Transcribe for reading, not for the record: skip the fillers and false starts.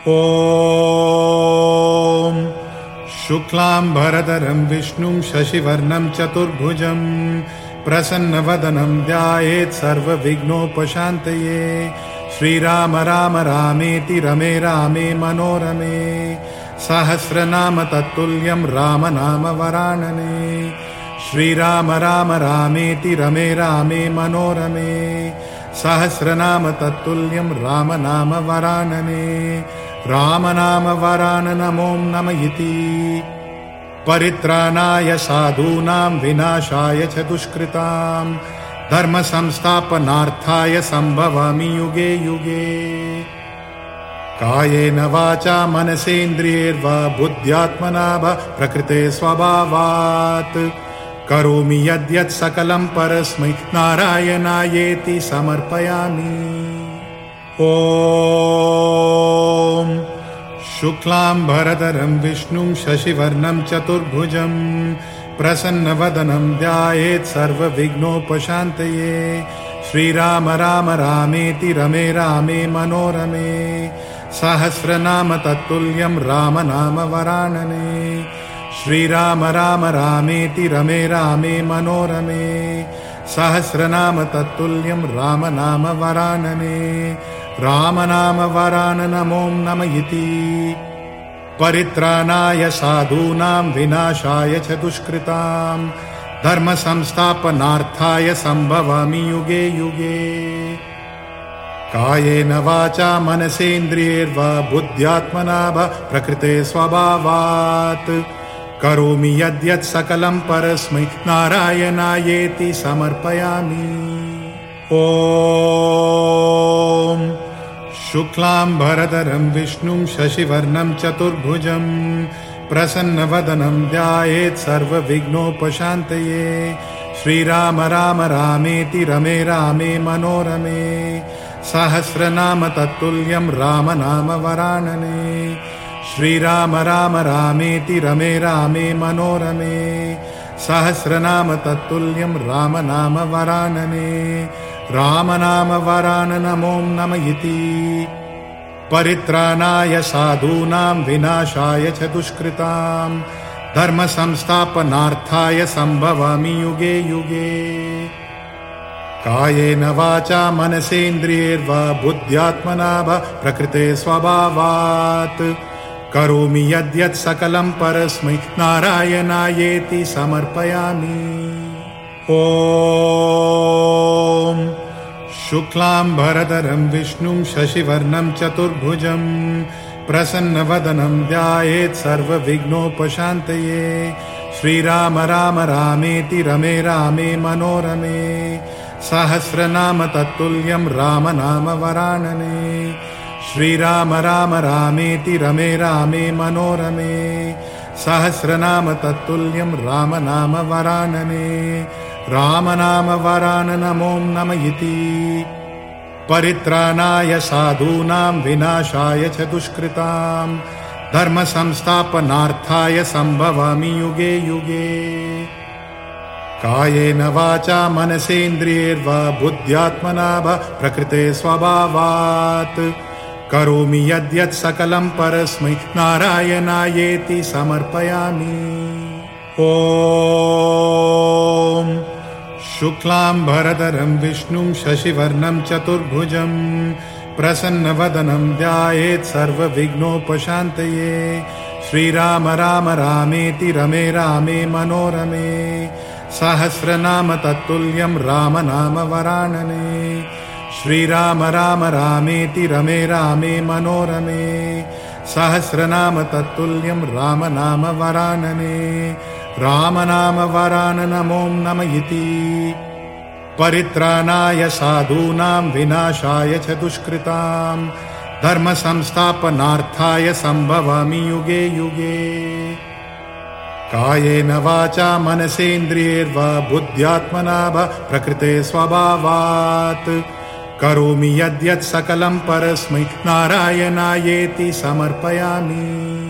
ॐ शुक्लाम्बरधरं विष्णुं शशिवर्णं चतुर्भुजं प्रसन्नवदनं ध्यायेत् सर्वविघ्नोपशान्तये। श्रीराम राम रामेति रमे रामे मनोरमे सहस्रनाम तत्तुल्यं राम नाम वरानने। श्रीराम राम रामेति रमे रामे मनोरमे सहस्रनाम तत्तुल्यं राम नाम वरानने। राम नाम वराननमो नमः इति। परित्राणाय साधूनां विनाशाय च दुष्कृतां धर्म संस्थापनार्थाय संभवामि युगे युगे। कायेन वाचा मनसेन्द्रियैर्वा बुद्ध्यात्मना वा प्रकृते स्वभावात् करोमि यद्यत् सकलं परस्मै नारायणायेति समर्पयामि। ॐ शुक्लाम्बरधरं विष्णुं शशिवर्णं चतुर्भुजं प्रसन्नवदनं ध्यायेत् सर्वविघ्नोपशान्तये। श्रीराम राम रामेति रमे रामे मनोरमे सहस्रनाम तत्तुल्यं राम नाम वरानने। श्रीराम राम रामेति रमे रामे मनोरमे सहस्रनाम तत्तुल्यं राम नाम वरानने। राम नाम वराननमो नमः इति। परित्राणाय साधूनां विनाशाय च दुष्कृतां धर्म संस्थापनार्थाय संभवामि युगे युगे। कायेन वाचा मनसेन्द्रियैर्वा बुद्ध्यात्मना वा प्रकृते स्वभावात् करोमि यद्यत् सकलं परस्मै नारायणायेति समर्पयामि। ॐ शुक्लाम्बरधरं विष्णुं शशिवर्णं चतुर्भुजं प्रसन्नवदनं ध्यायेत् सर्वविघ्नोपशान्तये। श्रीराम राम रामेति रमे रामे मनोरमे सहस्रनाम तत्तुल्यं राम नाम वरानने। श्रीराम राम रामेति रमे रामे मनोरमे सहस्रनाम तत्तुल्यं राम नाम वरानने। राम नाम वराननमो नमः इति। परित्राणाय साधूनां विनाशाय च दुष्कृतां धर्म संस्थापनार्थाय संभवामि युगे युगे। कायेन वाचा मनसेन्द्रियैर्वा बुद्ध्यात्मना वा प्रकृते स्वभावात् करोमि यद्यत् सकलं परस्मै नारायणायेति समर्पयामि। ॐ शुक्लाम्बरधरं विष्णुं शशिवर्णं चतुर्भुजं प्रसन्नवदनं ध्यायेत् सर्वविघ्नोपशान्तये। श्रीराम राम रामेति रमे रामे मनोरमे सहस्रनाम तत्तुल्यं राम नाम वरानने। श्रीराम राम रामेति रमे रामे मनोरमे सहस्रनाम तत्तुल्यं राम नाम वरानने। राम नाम वराननमो नमः इति। परित्राणाय साधूनां विनाशाय च दुष्कृतां धर्म संस्थापनार्थाय संभवामि युगे युगे। कायेन वाचा मनसेन्द्रियैर्वा बुद्ध्यात्मना वा प्रकृते स्वभावात् करोमि यद्यत् सकलं परस्मै नारायणायेति समर्पयामि। ॐ शुक्लाम्बरधरं विष्णुं शशिवर्णं चतुर्भुजं प्रसन्नवदनं ध्यायेत् सर्वविघ्नोपशान्तये। श्रीराम राम रामेति रमे रामे मनोरमे सहस्रनाम तत्तुल्यं राम नाम वरानने। श्रीराम राम रामेति रमे रामे मनोरमे सहस्रनाम तत्तुल्यं राम नाम वरानने। राम नाम वराननमो नमः इति। परित्राणाय साधूनां विनाशाय च दुष्कृतां धर्म संस्थापनार्थाय संभवामि युगे युगे। कायेन वाचा मनसेन्द्रियैर्वा बुद्ध्यात्मना वा प्रकृते स्वभावात् करोमि यद्यत् सकलं परस्मै नारायणायेति समर्पयामि।